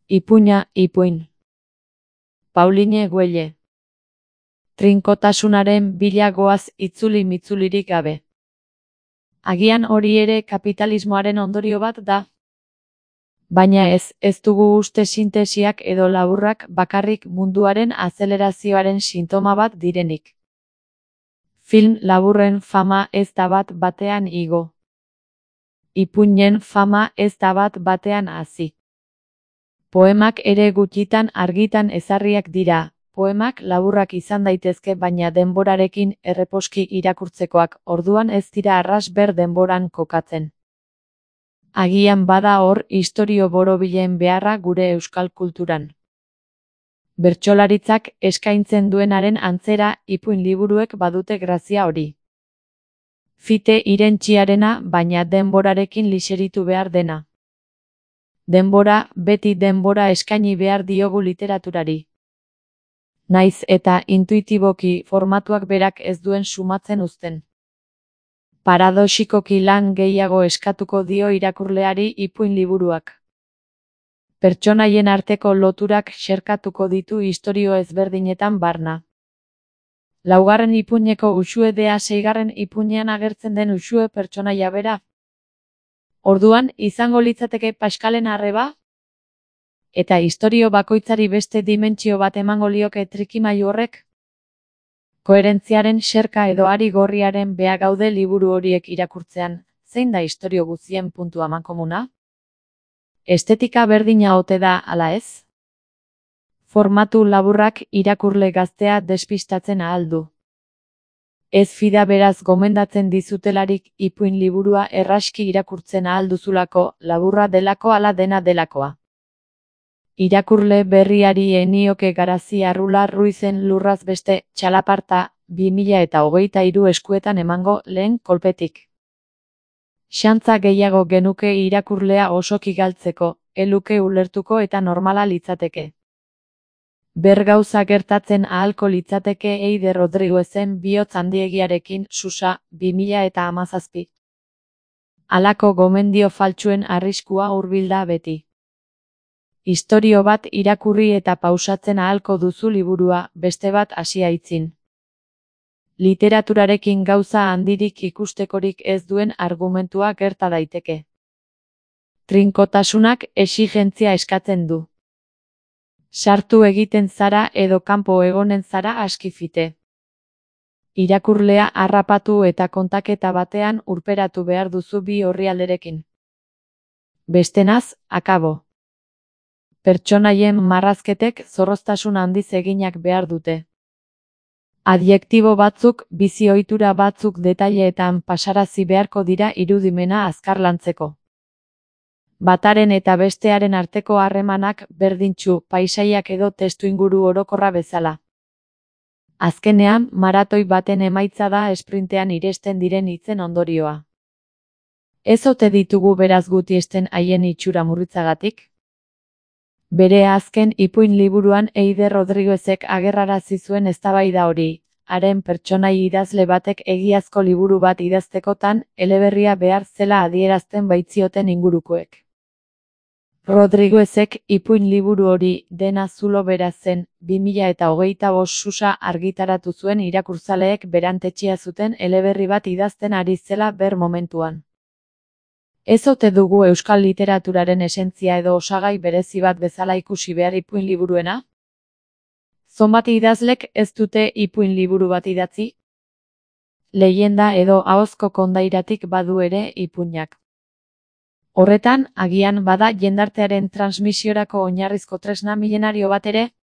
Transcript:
Ipuina, ipuin. Pauline Güelle. Trinkotasunaren bila goaz itzuli-mitzulirik gabe. Agian hori ere kapitalismoaren ondorio bat da. Baina ez dugu uste sintesiak edo laburrak bakarrik munduaren azelerazioaren sintoma bat direnik. Film laburren fama ez da bat batean igo. Ipuinen fama ez da bat batean hazi. Poemak ere gutxitan argitan ezarriak dira. Poemak laburrak izan daitezke baina denborarekin erreposki irakurtzekoak, orduan ez dira arras ber denboran kokatzen. Agian bada hor istorio borobilen beharra gure euskal kulturan. Bertsolaritzak eskaintzen duenaren antzera ipuin liburuek badute grazia hori. Fite irentxiarena baina denborarekin liseritu behar dena. Denbora, beti denbora eskaini behar diogu literaturari. Naiz eta intuitiboki formatuak berak ez duen sumatzen uzten. Paradoxikoki lan gehiago eskatuko dio irakurleari ipuin liburuak. Pertsonaien arteko loturak xerkatuko ditu istorio ezberdinetan barna. Laugarren ipuineko Uxue dea seigarren ipuinean agertzen den Uxue pertsonaia bera. Orduan, izango litzateke Paskalen arreba? Eta istorio bakoitzari beste dimentsio bat emango lioke trikimailu horrek? Koherentziaren xerka edo ari gorriaren bea gaude liburu horiek irakurtzean, zein da istorio guztien puntu amankomuna? Estetika berdina ote da, ala ez? Formatu laburrak irakurle gaztea despistatzen ahal du. Ez fida beraz gomendatzen dizutelarik ipuin liburua erraski irakurtzen ahal duzulako, laburra delako ala dena delakoa. Irakurle berriari enioke Garazi Arrula Ruizen Lurraz beste txalaparta 2023 eskuetan emango lehen kolpetik. Xantza gehiago genuke irakurlea osoki galtzeko, eluke ulertuko eta normala litzateke. Bergauza gertatzen ahalko litzateke Eider Rodriguezen bihotz handiegiarekin Susa 2017. Halako gomendio faltsuen arriskua hurbilda beti. Istorio bat irakurri eta pausatzen ahalko duzu liburua, beste bat hasi aitzin. Literaturarekin gauza handirik ikustekorik ez duen argumentua gerta daiteke. Trinkotasunak exigentzia eskatzen du. Sartu egiten zara edo kanpo egonen zara askifite. Irakurlea harrapatu eta kontaketa batean urperatu behar duzu bi orrialderekin. Bestenaz, akabo. Pertsonaien marrazketek zorroztasun handiz eginak behar dute. Adjektibo batzuk, bizi ohitura batzuk detaileetan pasarazi beharko dira irudimena azkar lantzeko. Bataren eta bestearen arteko harremanak berdintsu, paisaiak edo testuinguru orokorra bezala. Azkenean, maratoi baten emaitza da esprintean iresten diren hitzen ondorioa. Ez ote ditugu beraz gutiesten haien itxura murritzagatik? Bere azken ipuin liburuan Eider Rodriguezek agerrarazi zuen eztabaida hori, haren pertsonai idazle batek egiazko liburu bat idaztekotan eleberria behar zela adierazten baitzioten ingurukoek. Rodriguezek ipuin liburu hori dena zulo bera zen, 2025 Susa argitaratu zuen irakurzaleek berantetxea zuten eleberri bat idazten ari zela ber momentuan. Ez ote dugu euskal literaturaren esentzia edo osagai berezi bat bezala ikusi behar ipuin liburuena? Zonbat idazlek ez dute ipuin liburu bat idatzi? Leienda edo ahozko kondairatik badu ere ipuinak. Horretan, agian bada jendartearen transmisiorako oinarrizko tresna milenario bat ere?